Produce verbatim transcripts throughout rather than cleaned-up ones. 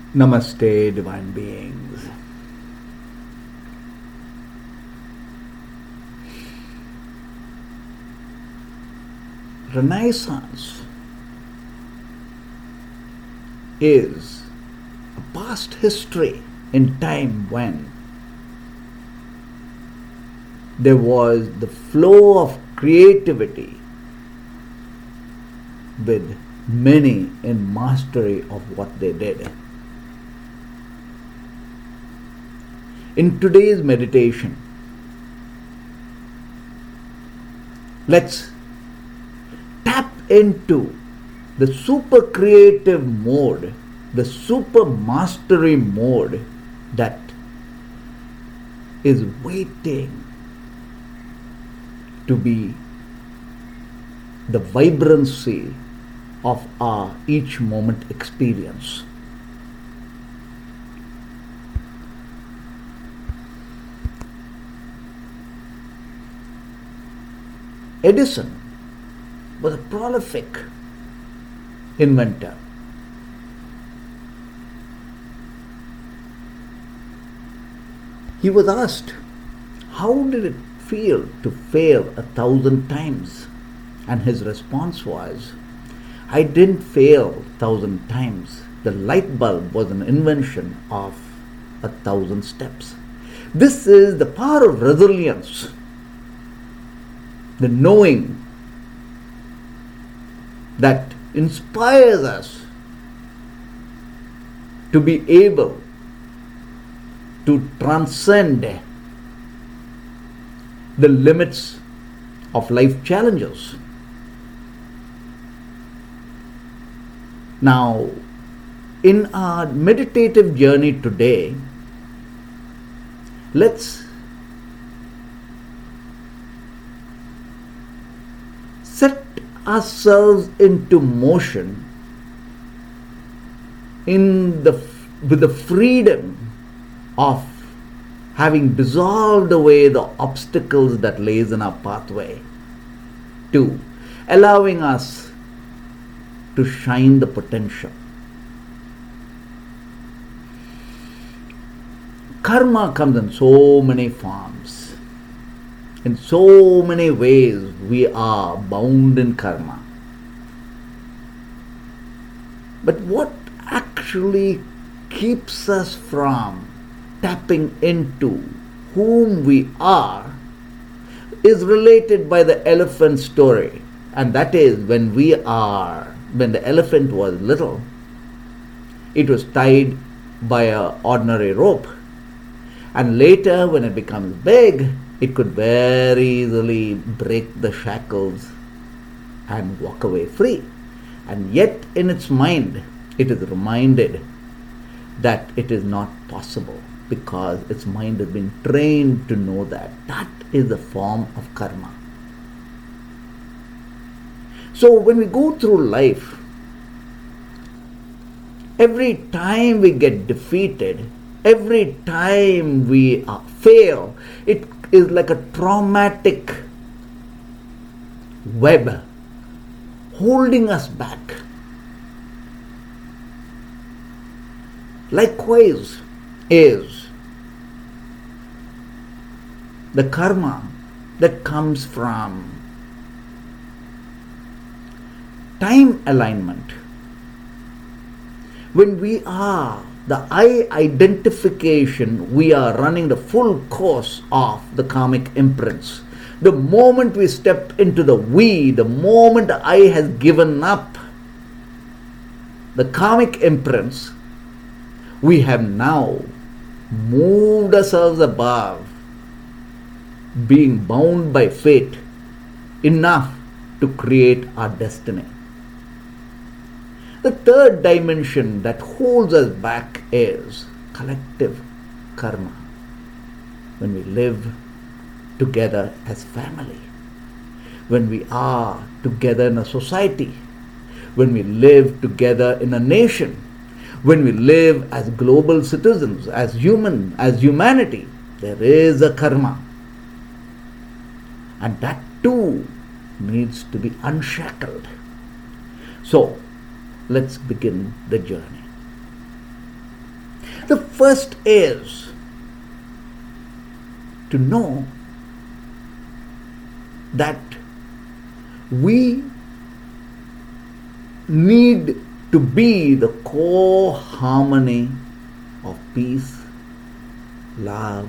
Namaste, divine beings. Renaissance is a past history in time when there was the flow of creativity with many in mastery of what they did. In today's meditation, let's tap into the super creative mode, the super mastery mode that is waiting to be the vibrancy of our each moment experience. Edison was a prolific inventor. He was asked, how did it feel to fail a thousand times? And his response was, I didn't fail a thousand times. The light bulb was an invention of a thousand steps. This is the power of resilience, the knowing that inspires us to be able to transcend the limits of life challenges. Now, in our meditative journey today, let's set ourselves into motion in the with the freedom of having dissolved away the obstacles that lays in our pathway, to allowing us to shine the potential. Karma comes in so many forms. In so many ways we are bound in karma. But what actually keeps us from tapping into whom we are is related by the elephant story. And that is, when we are, when the elephant was little, it was tied by an ordinary rope. And later, when it becomes big, it could very easily break the shackles and walk away free. And yet in its mind, it is reminded that it is not possible, because its mind has been trained to know that. That is a form of karma. So when we go through life, every time we get defeated, every time we uh, fail, it is like a traumatic web holding us back. Likewise is the karma that comes from time alignment. When we are the I identification, we are running the full course of the karmic imprints. The moment we step into the we, the moment the I has given up the karmic imprints, we have now moved ourselves above being bound by fate enough to create our destiny. The third dimension that holds us back is collective karma. When we live together as family, when we are together in a society, when we live together in a nation, when we live as global citizens, as human, as humanity, there is a karma. And that too needs to be unshackled. So, let's begin the journey. The first is to know that we need to be the core harmony of peace, love,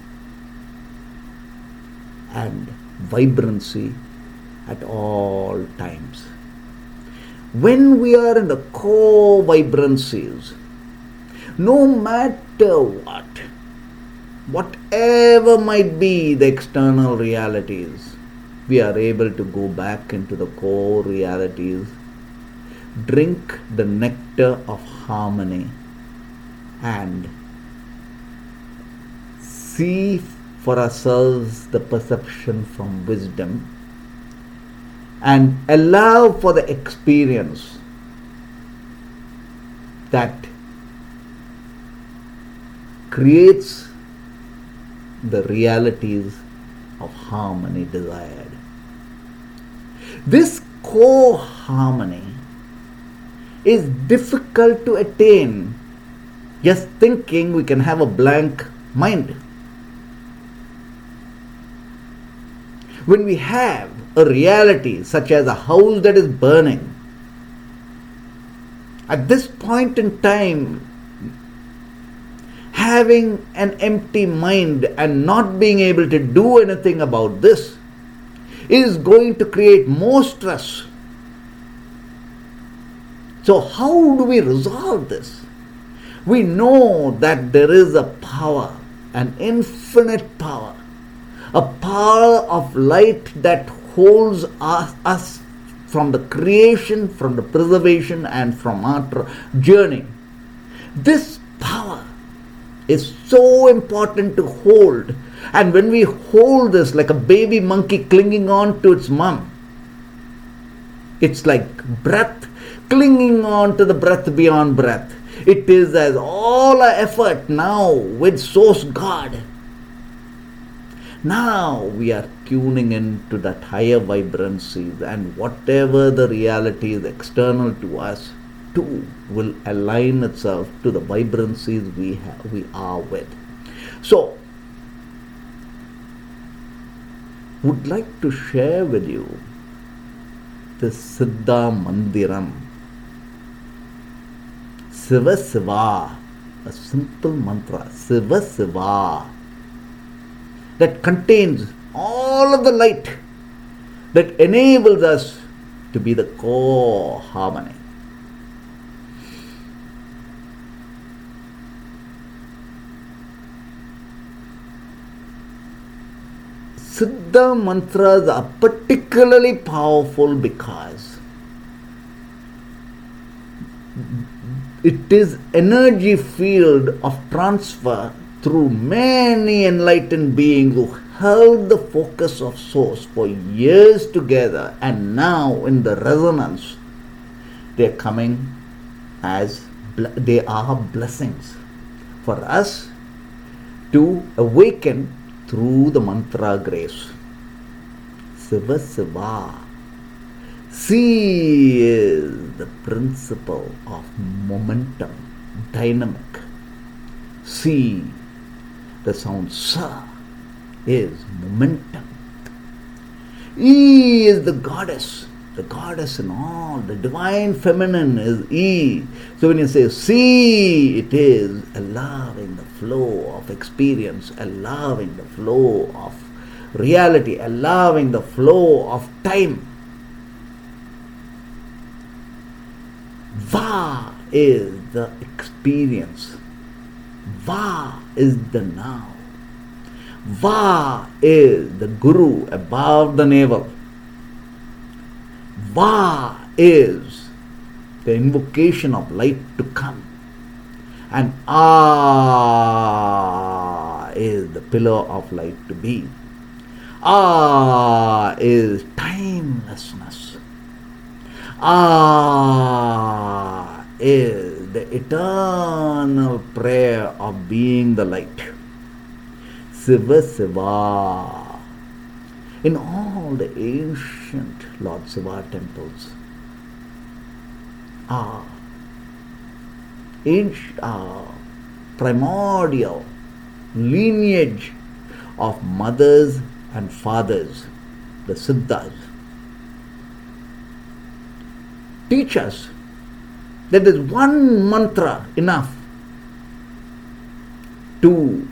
and vibrancy at all times. When we are in the core vibrancies, no matter what, whatever might be the external realities, we are able to go back into the core realities, drink the nectar of harmony, and see for ourselves the perception from wisdom, and allow for the experience that creates the realities of harmony desired. This core harmony is difficult to attain just thinking we can have a blank mind. When we have a reality such as a house that is burning, at this point in time, having an empty mind and not being able to do anything about this is going to create more stress. So how do we resolve this? We know that there is a power, an infinite power, a power of light that holds us, us from the creation, from the preservation, and from our journey. This power is so important to hold. And when we hold this like a baby monkey clinging on to its mom, it's like breath clinging on to the breath beyond breath. It is as all our effort now with Source God. Now we are tuning into that higher vibrancies, and whatever the reality is external to us too will align itself to the vibrancies we have, we are with. So, would like to share with you the Siddha Mandiram. Siva Siva, a simple mantra, Siva Siva, that contains all of the light that enables us to be the core harmony. Siddha mantras are particularly powerful because it is energy field of transfer through many enlightened beings who held the focus of Source for years together, and now in the resonance they are coming as they are blessings for us to awaken through the mantra grace. Siva Siva. C is the principle of momentum, dynamic. C, the sound Sa, is momentum. E is the goddess, the goddess in all. The divine feminine is E. So when you say C, it is allowing the flow of experience, allowing the flow of reality, allowing the flow of time. Va is the experience. Va is the now. Va is the Guru above the navel. Va is the invocation of light to come. And Ah is the pillar of light to be. Ah is timelessness. Ah is the eternal prayer of being the light. Siva Siva. In all the ancient Lord Shiva temples, Ah, ancient, ah, primordial lineage of mothers and fathers, the Siddhas, teach us that there is one mantra enough to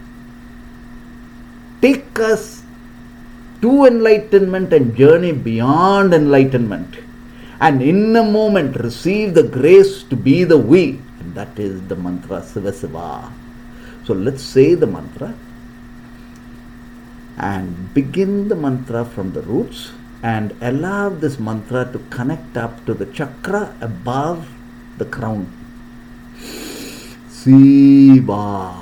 take us to enlightenment and journey beyond enlightenment, and in a moment receive the grace to be the we, and that is the mantra Siva Siva. So let's say the mantra and begin the mantra from the roots and allow this mantra to connect up to the chakra above the crown. Siva,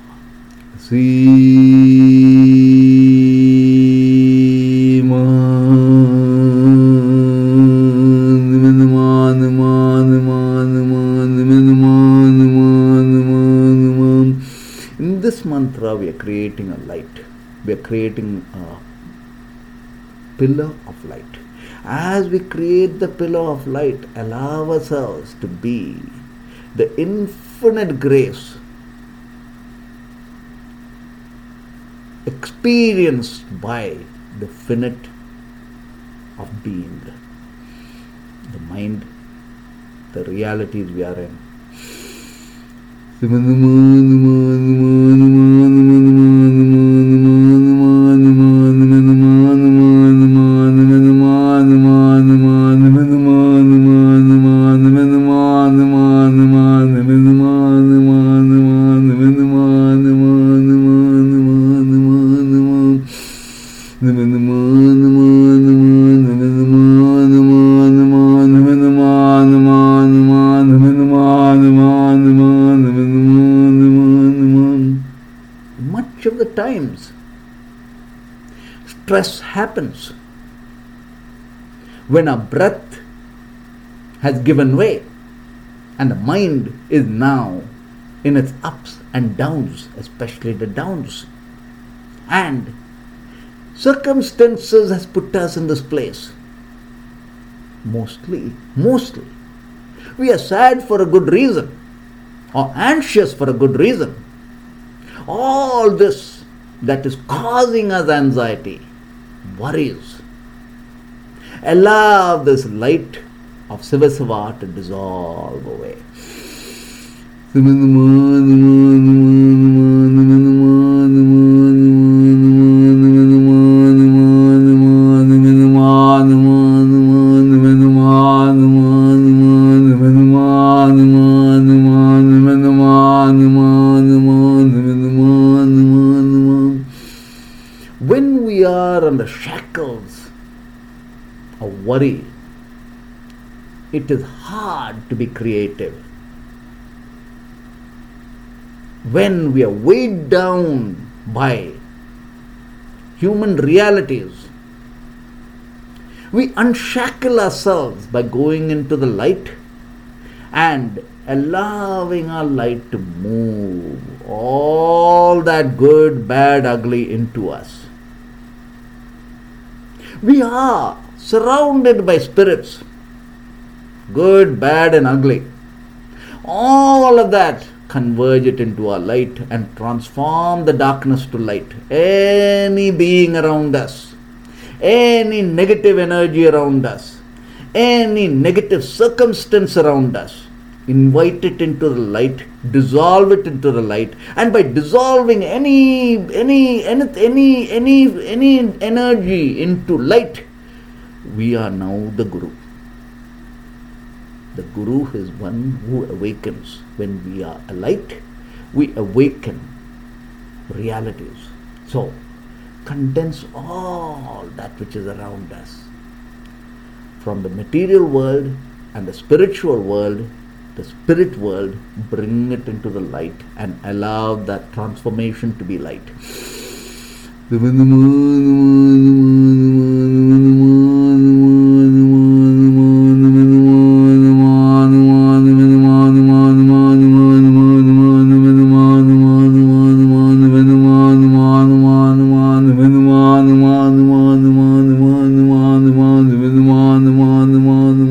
in this mantra we are creating a light. We are creating a pillar of light. As we create the pillar of light, allow ourselves to be the infinite grace experienced by the finite of being, the mind, the realities we are in. Much of the times, stress happens when our breath has given way and the mind is now in its ups and downs, especially the downs. And circumstances has put us in this place. Mostly, mostly, we are sad for a good reason or anxious for a good reason. All this that is causing us anxiety, worries, allow this light of Siva Siva to dissolve away. When we are under shackles of worry, it is hard to be creative. When we are weighed down by human realities, we unshackle ourselves by going into the light and allowing our light to move all that good, bad, ugly into us. We are surrounded by spirits, good, bad and ugly. All of that, converge it into our light and transform the darkness to light. Any being around us, any negative energy around us, any negative circumstance around us, invite it into the light, dissolve it into the light, and by dissolving any any any any any, any energy into light, we are now the Guru. The Guru is one who awakens. When we are a light, we awaken realities. So, condense all that which is around us. From the material world and the spiritual world, the spirit world, bring it into the light and allow that transformation to be light.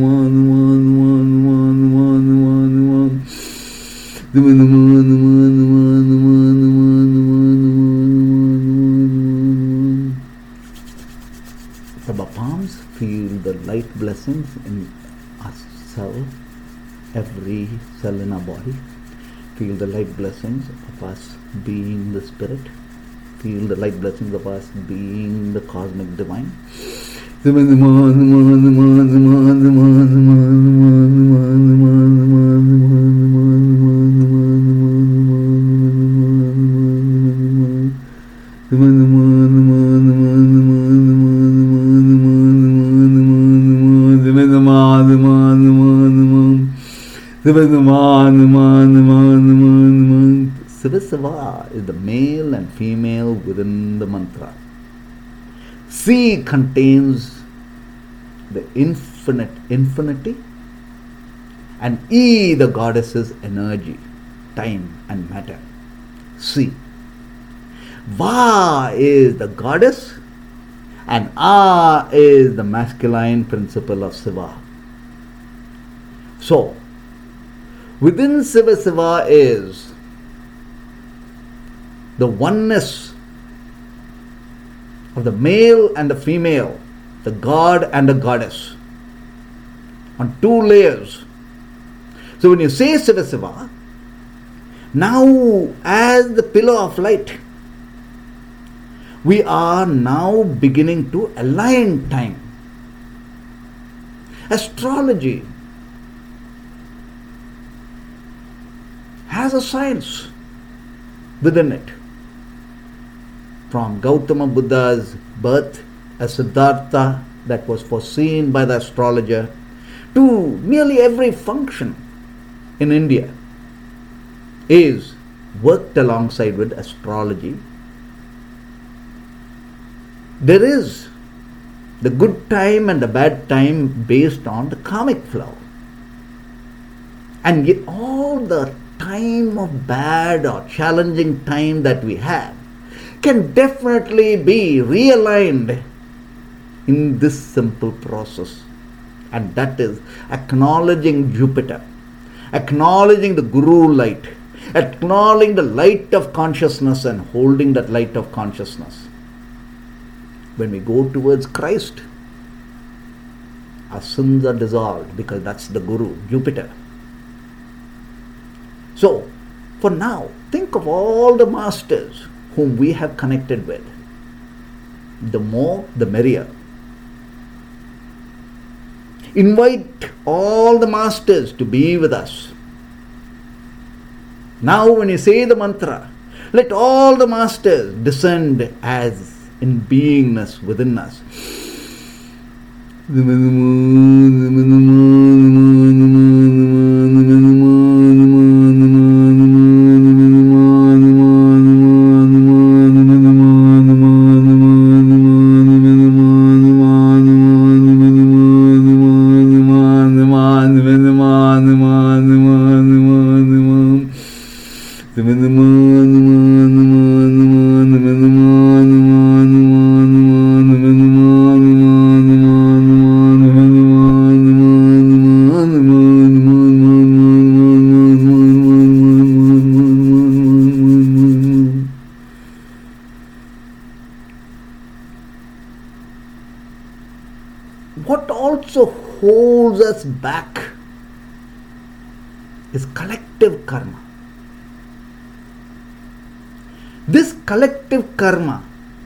the blessings in our cell, every cell in our body. Feel the light blessings of us being the Spirit. Feel the light blessings of us being the cosmic divine. Siva Siva is the male and female within the mantra. C contains the infinite infinity, and E the goddess's energy, time and matter. C. Va is the goddess, and A is the masculine principle of Siva. So, within Siva Siva is the oneness of the male and the female, the god and the goddess, on two layers. So when you say Siva Siva, now as the pillar of light, we are now beginning to align time. Astrology has a science within it. From Gautama Buddha's birth as Siddhartha that was foreseen by the astrologer, to nearly every function in India is worked alongside with astrology. There is the good time and the bad time based on the karmic flow. And yet all the time of bad or challenging time that we have can definitely be realigned in this simple process. And that is acknowledging Jupiter, acknowledging the Guru light, acknowledging the light of consciousness and holding that light of consciousness. When we go towards Christ, our sins are dissolved because that's the Guru, Jupiter. So, for now, think of all the masters whom we have connected with. The more, the merrier. Invite all the masters to be with us. Now when you say the mantra, let all the masters descend as in beingness within us. What also holds us back is collective karma. This collective karma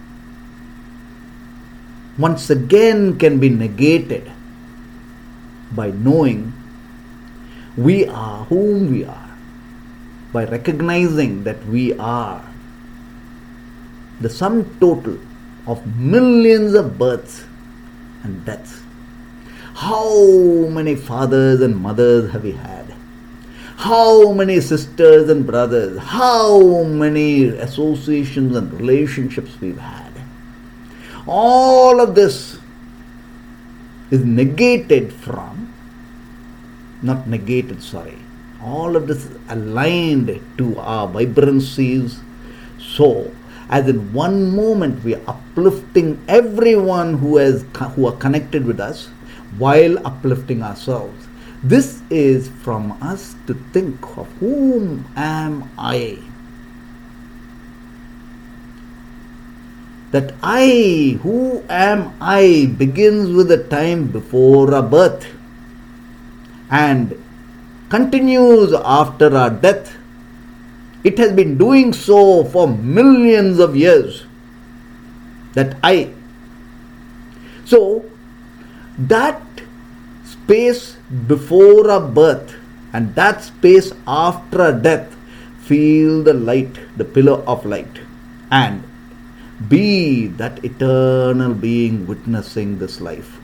once again can be negated by knowing we are whom we are, by recognizing that we are the sum total of millions of births and deaths. How many fathers and mothers have we had? How many sisters and brothers? How many associations and relationships we've had? All of this is negated from, not negated, sorry. All of this is aligned to our vibrancies. So, as in one moment we are uplifting everyone who has who are connected with us while uplifting ourselves. This is from us to think of whom am I? That I, who am I, begins with the time before our birth and continues after our death. It has been doing so for millions of years. That I. So, that space before our birth and that space after our death, feel the light, the pillar of light, and be that eternal being witnessing this life.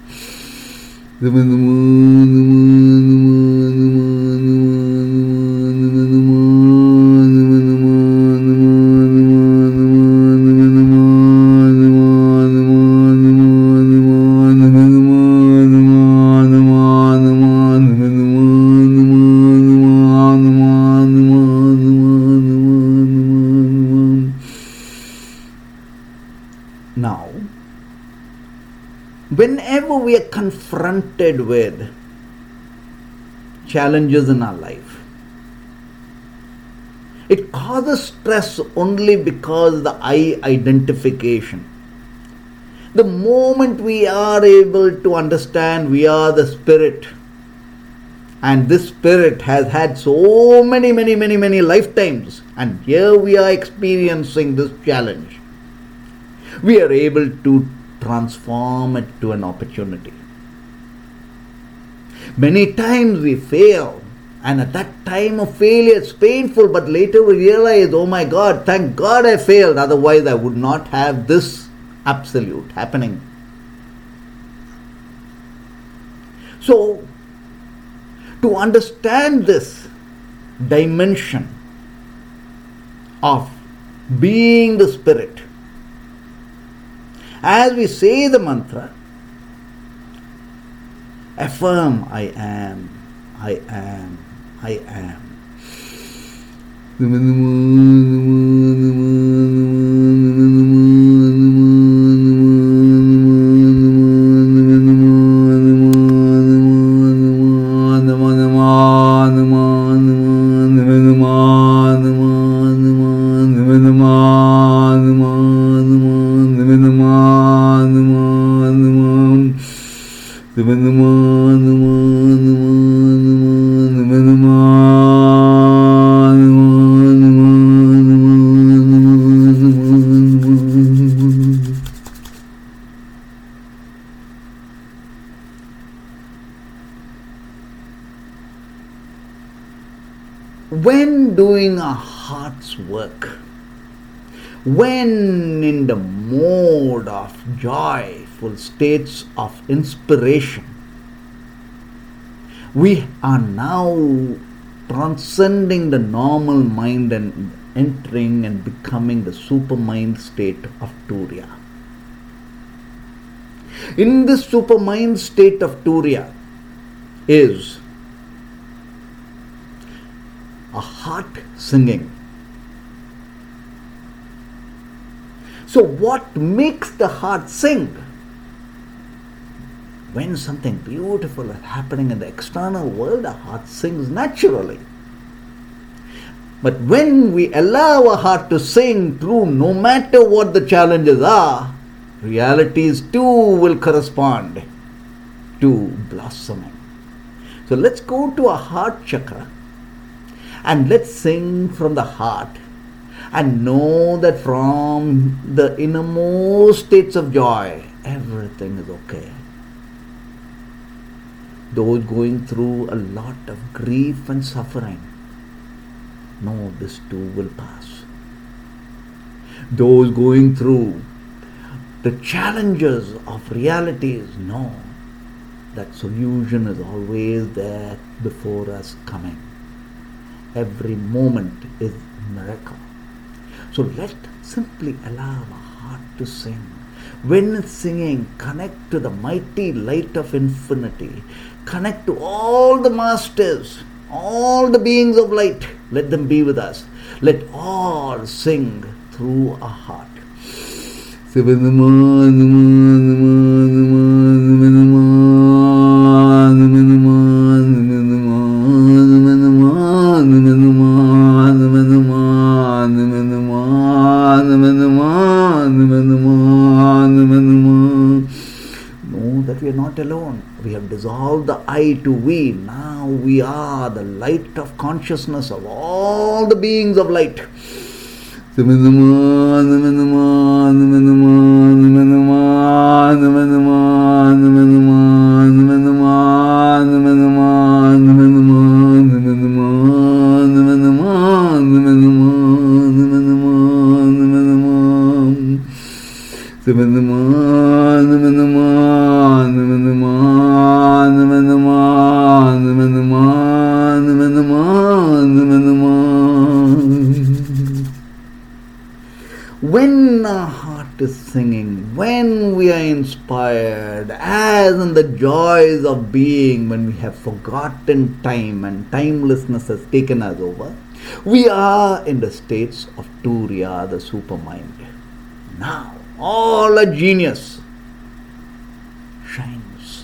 Now, whenever we are confronted with challenges in our life, it causes stress only because the I identification. The moment we are able to understand we are the spirit, and this spirit has had so many, many, many, many lifetimes, and here we are experiencing this challenge, we are able to transform it to an opportunity. Many times we fail, and at that time of failure it's painful, but later we realize, oh my God, thank God I failed, otherwise I would not have this absolute happening. So, to understand this dimension of being the spirit, as we say the mantra, affirm, I am, I am, I am. When doing our heart's work, when in the mode of joyful states of inspiration, we are now transcending the normal mind and entering and becoming the supermind state of Turiya. In this supermind state of Turiya is a heart singing. So what makes the heart sing? When something beautiful is happening in the external world, the heart sings naturally. But when we allow our heart to sing through, no matter what the challenges are, realities too will correspond to blossoming. So let's go to our heart chakra and let's sing from the heart and know that from the innermost states of joy, everything is okay. Those going through a lot of grief and suffering, know this too will pass. Those going through the challenges of realities, know that solution is always there before us coming. Every moment is a miracle. So let's simply allow our heart to sing. When it's singing, connect to the mighty light of infinity. Connect to all the masters, all the beings of light. Let them be with us. Let all sing through our heart. Namaha I to we. Now we are the light of consciousness of all the beings of light. When our heart is singing, when we are inspired, as in the joys of being, when we have forgotten time and timelessness has taken us over, we are in the states of Turiya, the supermind. Now, all a genius shines.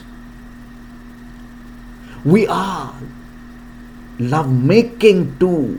We are love-making too,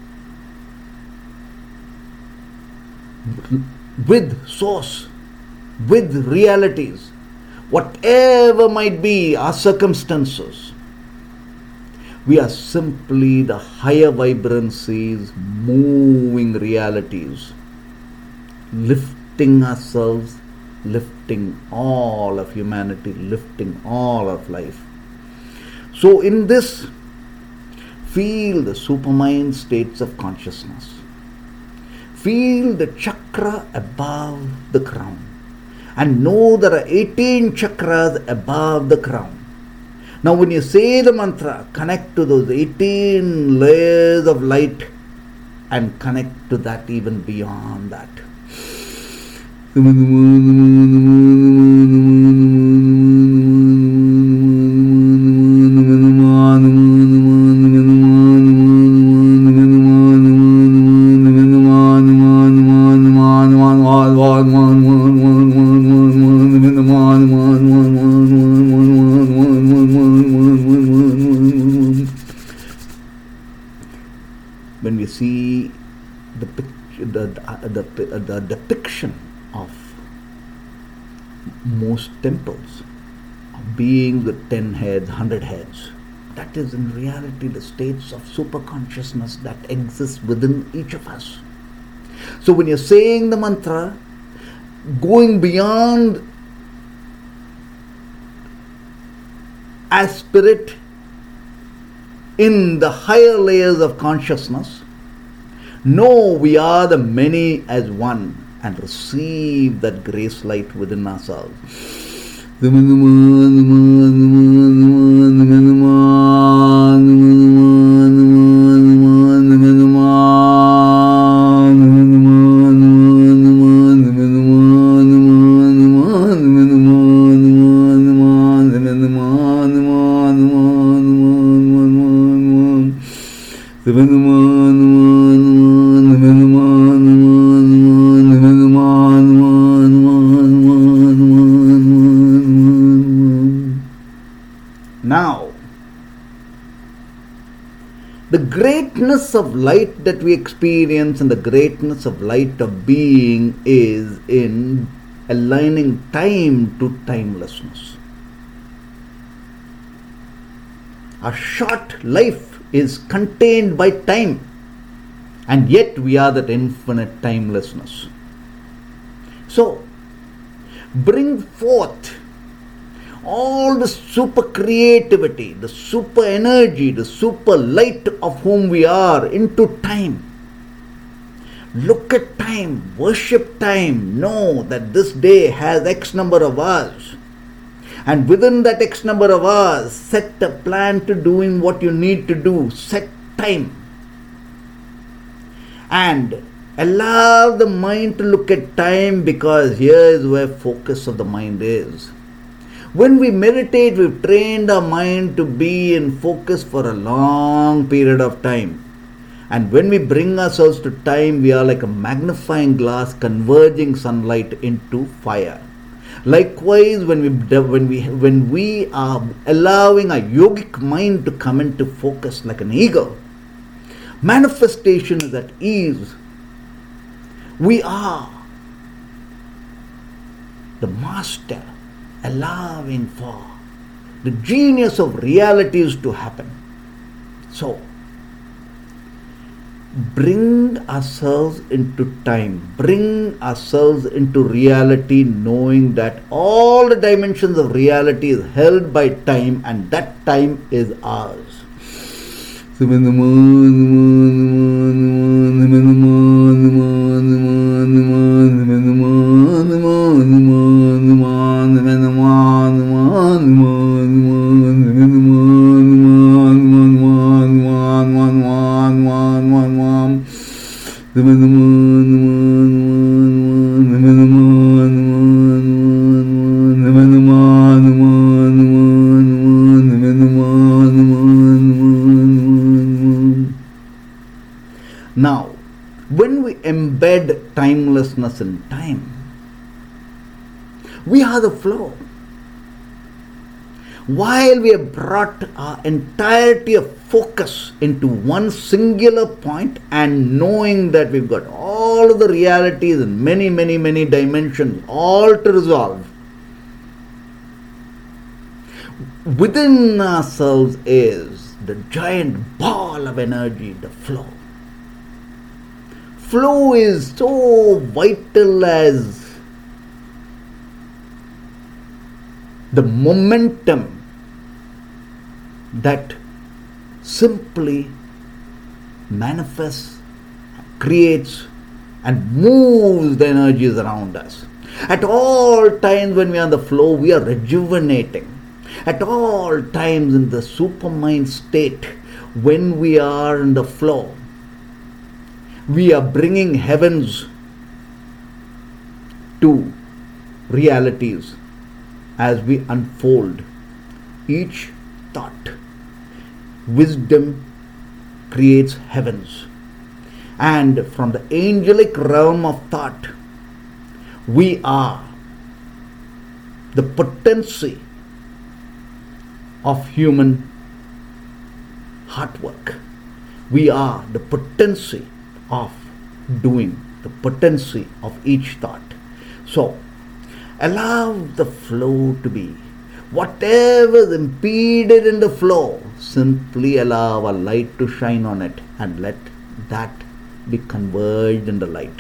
with source, with realities, whatever might be our circumstances. We are simply the higher vibrancies, moving realities, lifting ourselves, lifting all of humanity, lifting all of life. So in this, feel the supermind states of consciousness. Feel the chakra above the crown. And know there are eighteen chakras above the crown. Now when you say the mantra, connect to those eighteen layers of light and connect to that even beyond that. When we see the, picture, the, the, the, the depiction of most temples, of beings with ten heads, hundred heads, that is in reality the states of superconsciousness that exist within each of us. So when you're saying the mantra, going beyond as spirit in the higher layers of consciousness, know we are the many as one and receive that grace light within ourselves. Now, the greatness of light that we experience and the greatness of light of being is in aligning time to timelessness. Our short life is contained by time, and yet we are that infinite timelessness. So, bring forth all the super creativity, the super energy, the super light of whom we are into time. Look at time, worship time, know that this day has X number of hours. And within that X number of hours, set a plan to doing what you need to do. Set time. And allow the mind to look at time, because here is where focus of the mind is. When we meditate, we've trained our mind to be in focus for a long period of time. And when we bring ourselves to time, we are like a magnifying glass converging sunlight into fire. Likewise, when we when we when we are allowing our yogic mind to come into focus like an eagle, manifestation is at ease. We are the master, allowing for the genius of reality is to happen. So, bring ourselves into time, bring ourselves into reality, knowing that all the dimensions of reality is held by time, and that time is ours. Now, when we embed timelessness in time, we are the flow. While we have brought our entirety of focus into one singular point and knowing that we've got all of the realities in many, many, many dimensions, all to resolve, within ourselves is the giant ball of energy, the flow. Flow is so vital as the momentum that simply manifests, creates, and moves the energies around us. At all times when we are on the flow, we are rejuvenating. At all times in the supermind state, when we are in the flow, we are bringing heavens to realities as we unfold each thought. Wisdom creates heavens. And from the angelic realm of thought, we are the potency of human heart work. We are the potency of doing, the potency of each thought. So, allow the flow to be. Whatever is impeded in the flow, simply allow a light to shine on it and let that be converged in the light.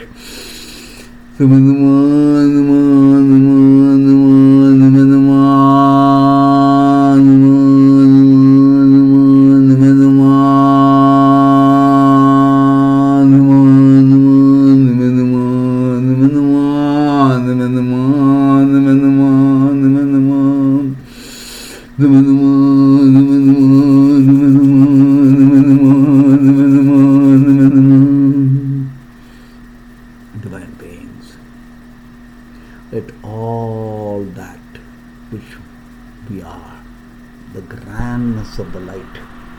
Divine beings, let all that which we are, the grandness of the light,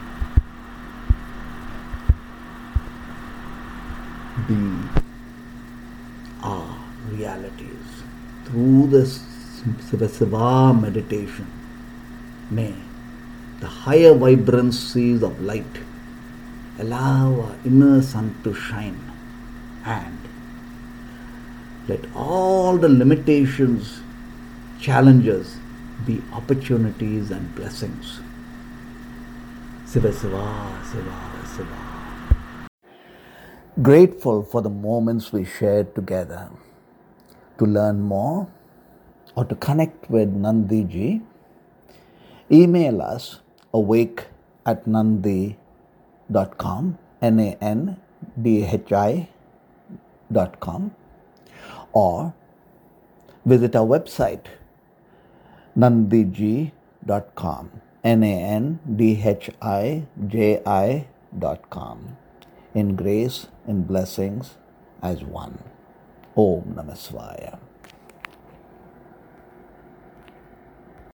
be our realities. Through this Siva Siva meditation, may the higher vibrancies of light allow our inner sun to shine, and let all the limitations, challenges be opportunities and blessings. Siva Siva, Siva Siva. Grateful for the moments we shared together. To learn more or to connect with Nandiji, email us awake at nandhi dot com, N A N D H I dot com, or visit our website nandhiji dot com, N A N D H I J I dot com. In grace and blessings as one. Om Namah Shivaya.